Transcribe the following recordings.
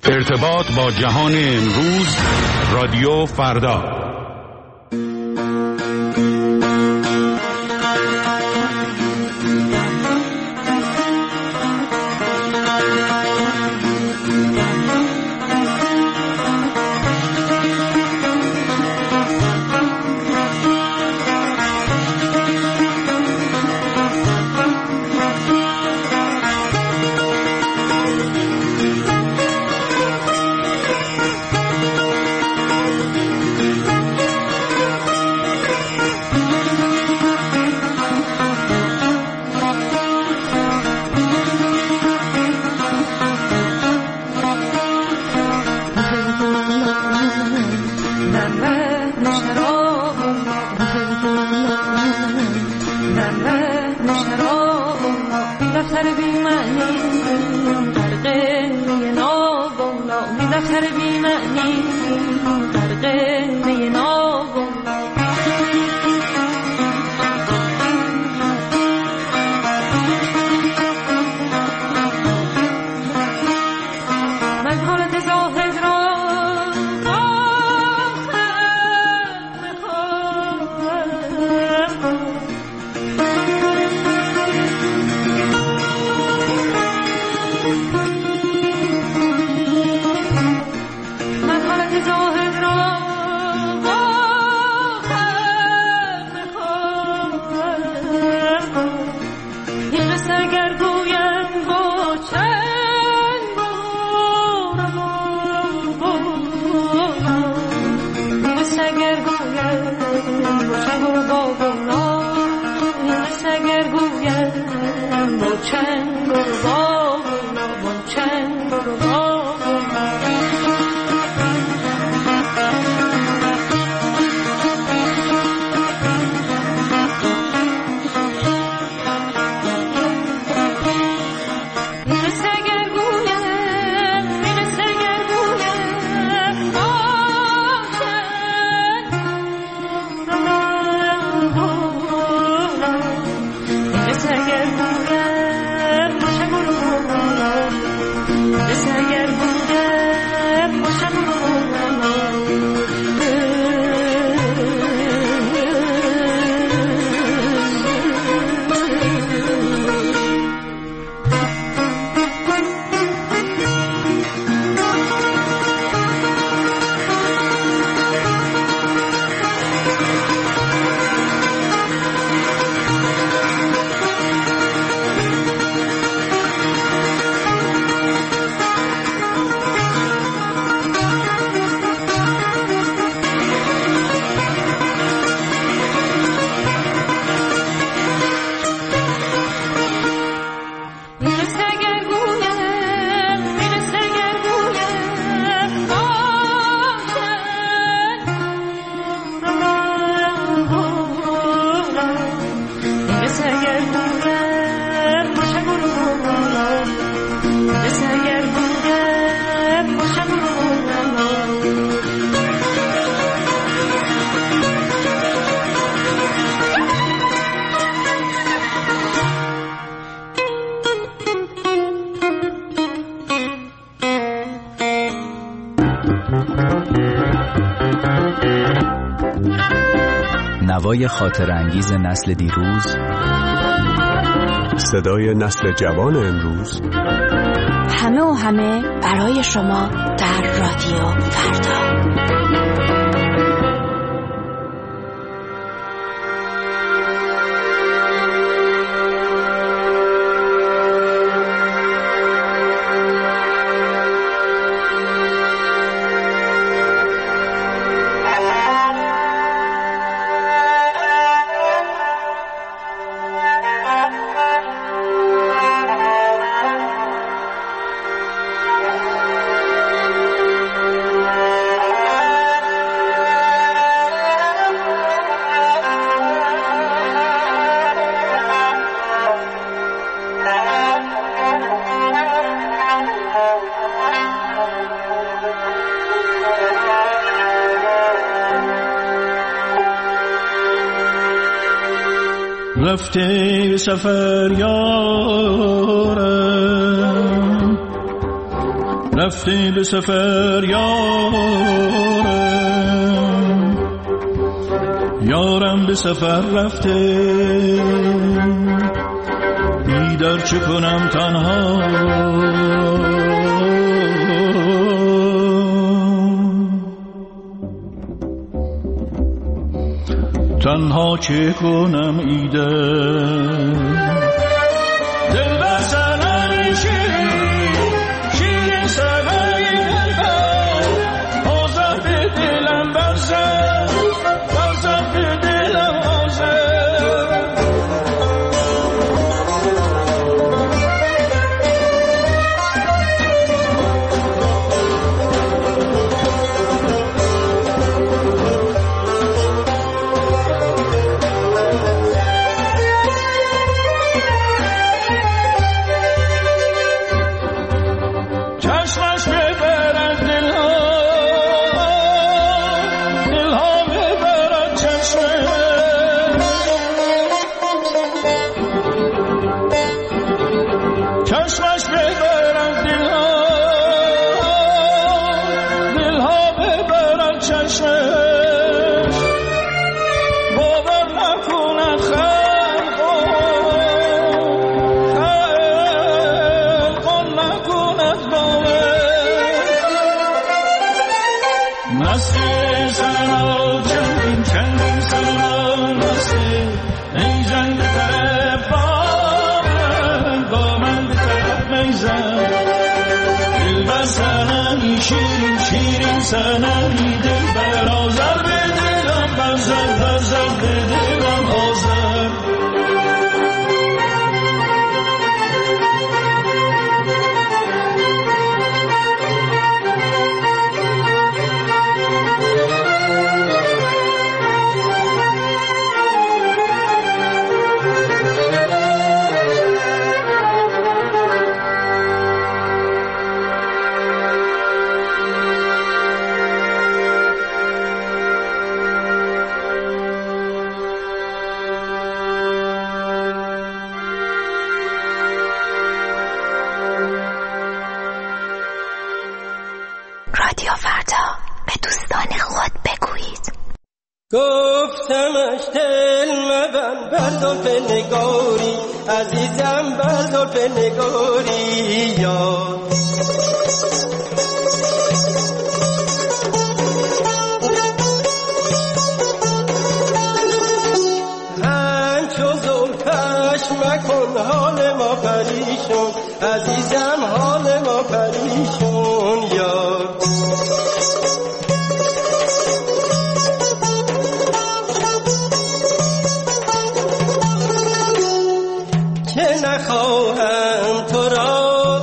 ارتباط با جهان امروز، رادیو فردا. نوای خاطرانگیز نسل دیروز، صدای نسل جوان امروز، همه و همه برای شما در رادیو فردا. رفته سفر یارم رفته به سفر یارم به سفر رفته، بیدار چه کنم تنها، تنها چه کنم ایده دل بر سنمی شیرین سنمی دل بر آزر به دلم برزد به دلم آزر شیرین سنمی دل بر آزر به دلم برزد به دلم آزر گفتمش دل مبن بر زلف نگاری، عزیزم بر زلف نگاری یار همچو زلفش مکن حال ما پریشون، عزیزم حال ما پریشون یار نخواهم تو را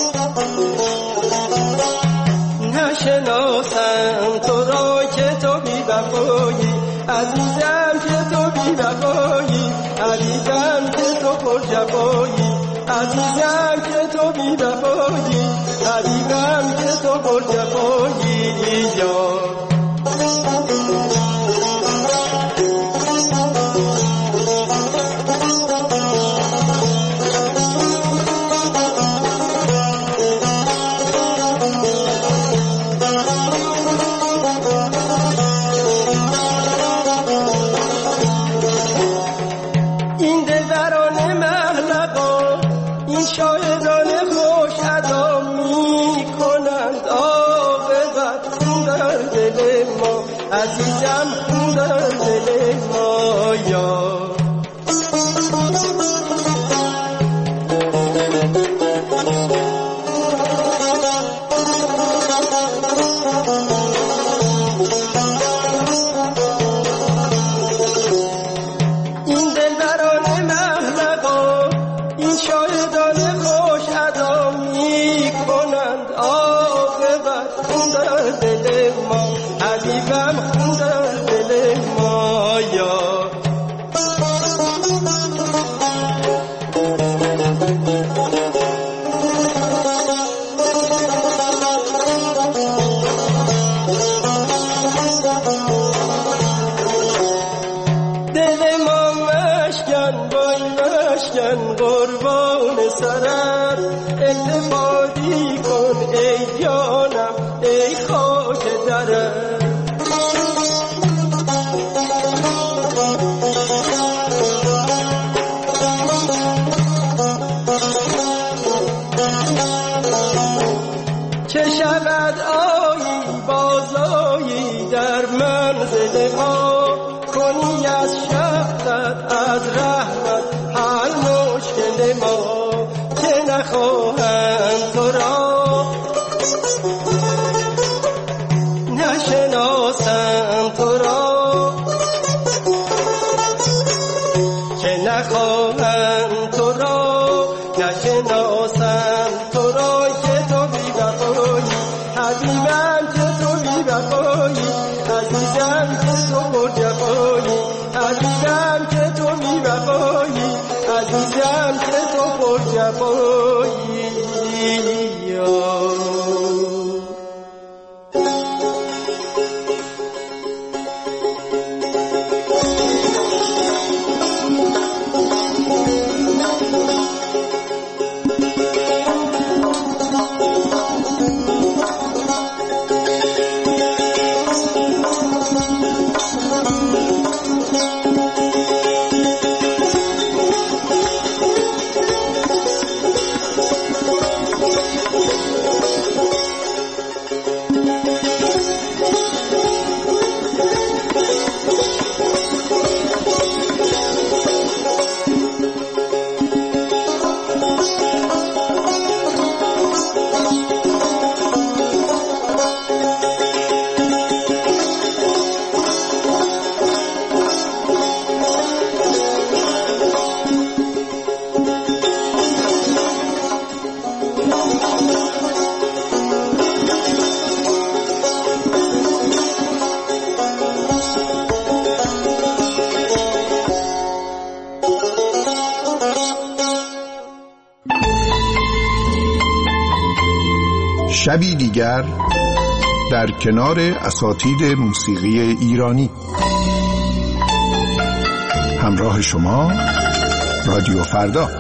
نشناسم تو را که تو بی وفایی، عزیزم که تو بی وفایی، عزیزم که تو پر جفایی، عزیزم که تو بی وفایی، عزیزم که تو پر جفایی یار عزیزم خون در دل ما یار این دلبران محلقا این شاهدان خوش ادا می کنند عاقبت خون در دل ما، حبیبم خون در دل ما یار دل ما مشکن بای مشکن قربان سرت، التفاتی کن ای جانم ای خاک درم. چه شود آیی بازایی در منزل ما، کنی از شفقت از رحمت حل مشکل ما. که نخواهند تو را نشناسند تو را، که نخواهند تو را نشناسند تو را. که تو بی وفایی حبیبم، که تو بی وفایی عزیزم، که تو پر جفایی عزیزم، که تو بی وفایی عزیزم، که تو پر جفایی. شبی دیگر در کنار اساتید موسیقی ایرانی. همراه شما رادیو فردا.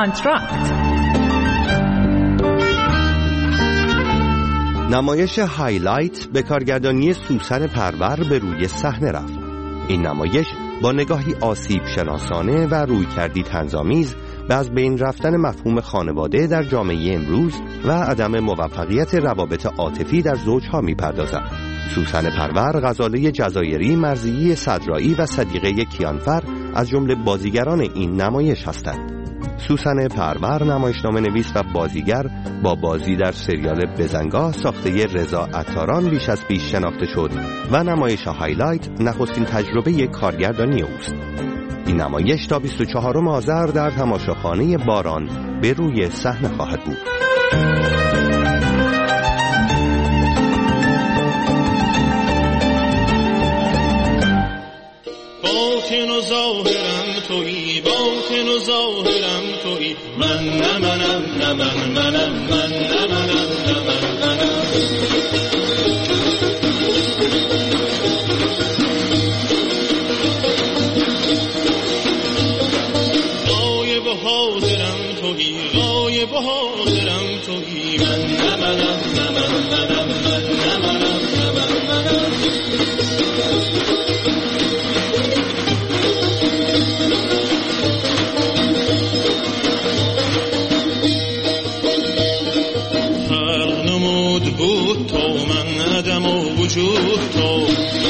آنتراکت. نمایش هایلایت به کارگردانی سوسن پرور به روی صحنه رفت. این نمایش با نگاهی آسیب شناسانه و رویکردی طنزآمیز به از بین رفتن مفهوم خانواده در جامعه امروز و عدم موفقیت روابط عاطفی در زوجها می‌پردازد. سوسن پرور، غزاله جزایری، مرضیه صدرایی و صدیقه کیانفر از جمله بازیگران این نمایش هستند. سوسن پرور نمایشنامه نویس و بازیگر با بازی در سریال بزنگاه ساخته رضا عطاران بیش از پیش شناخته شد و نمایش هایلایت نخستین تجربه کارگردانی اوست. این نمایش تا 24 آذر در تماشاخانه باران به روی صحنه خواهد بود. باطن و ظاهرم تویی، باطن و ظاهرم تویی، من نه منم نه من منم، من نه منم نه من منم. غایب و حاضرم تویی، غایب و حاضرم تویی، من نه منم نه من منم، من نه منم نه من منم. بود تو من عدم و وجود تو،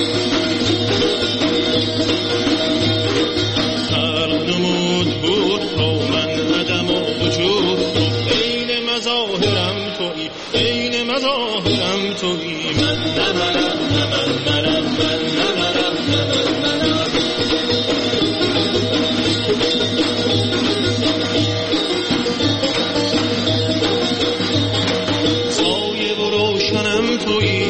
خلق نمود بود تو من عدم و وجود تو، عین مظاهرم تویی، عین مظاهرم تویی، من نه منم نه من منم، من نه منم نه من منم. تویی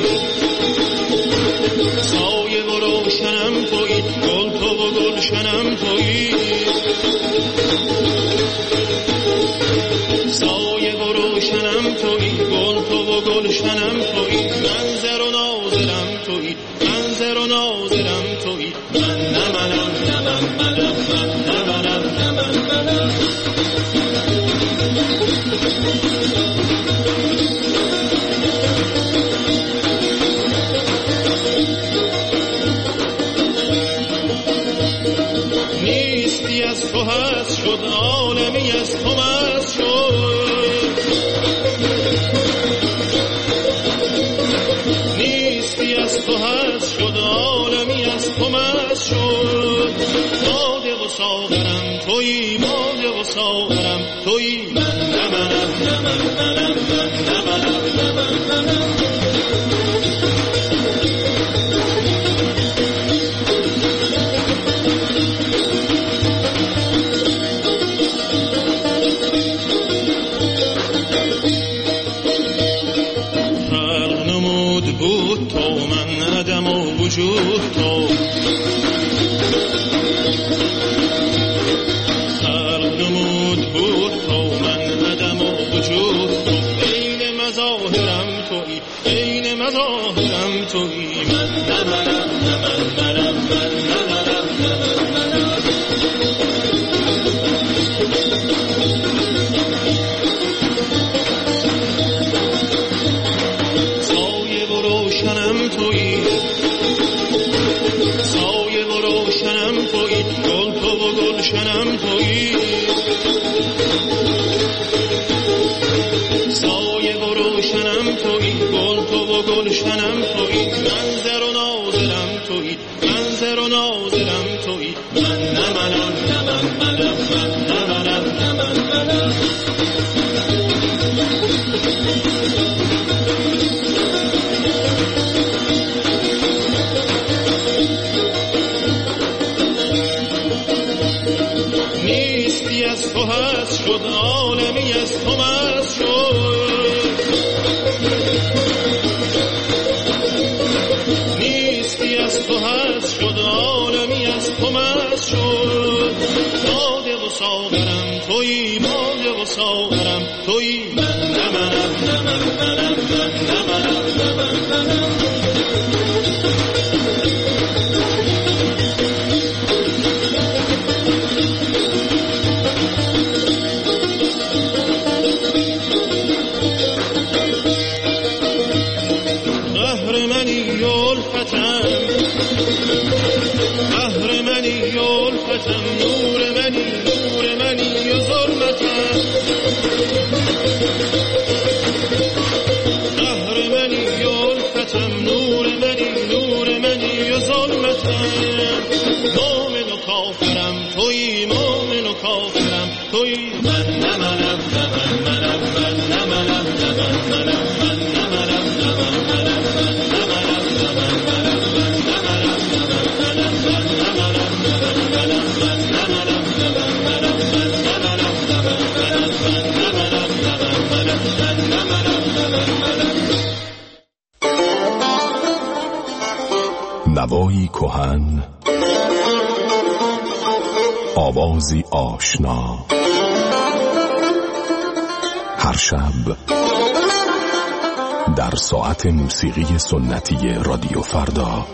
سایه و روشنم تویی، گل تو و گلشنم تویی، سایه و روشنم تویی، گل تو و گلشنم تویی، منظر و ناظرم تویی، منظر و ناظرم تویی، من نه منم نه من منم، من نه منم نه من منم. نیستی از تو هست شد، عالمی از تو مست شد، نیستی از تو هست شد، عالمی از تو مست شد. باده و ساغرم تویی، باده و ساغرم تویی، من نه منم نه من منم، من نه منم نه من منم. بود تو من عدم و وجود تو، خلق نمود بود تو من عدم و وجود تو، عین مظاهرم تویی، عین مظاهرم تویی، من نه منم نه من منم، من نه منم نه من منم. روشنم تویی، سایه و روشنم تویی، گل تو و گلشنم تویی، سایه و روشنم تویی، گل تو و گلشنم تویی، منظر و ناظرم تویی، منظر و ناظرم تویی، من نه منم نه من منم، من نه منم نه من منم. نیستی از تو هست شد، عالمی از تو مست شد، نیستی از تو هست شد، عالمی از تو مست شد. باده و ساغرم تویی، باده و ساغرم تویی، من نه منم نه من منم، من نه منم نه من منم. الفتم نور منی و ظلمتم قهر منی و الفتم نور منی و ظلمتم مؤمن و کافرم تویی مؤمن و کافرم تویی من نمنم نوایی کهن، آوازی آشنا، هر شب در ساعت موسیقی سنتی رادیو فردا.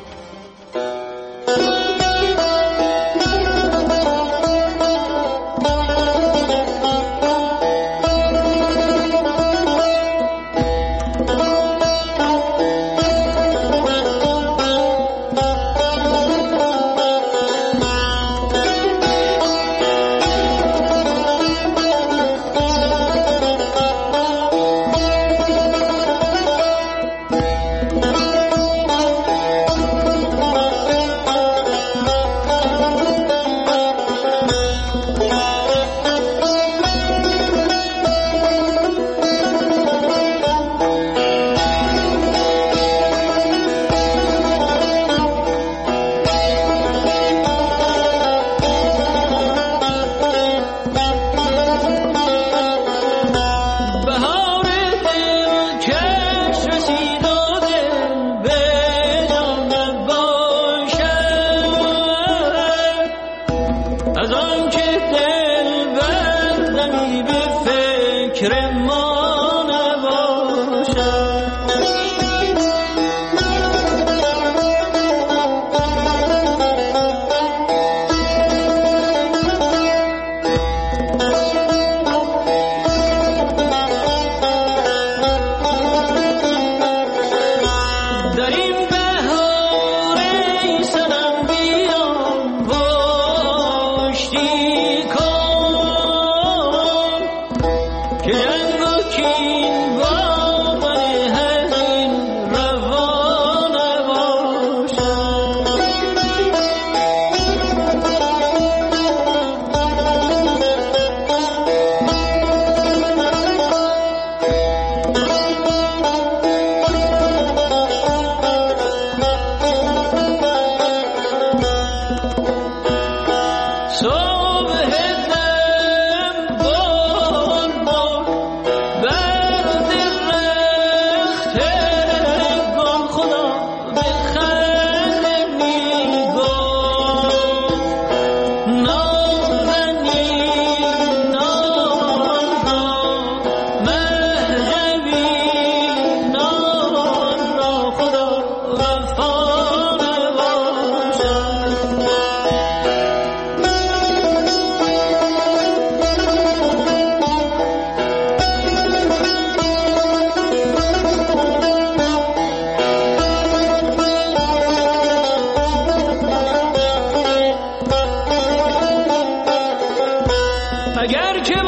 اگر که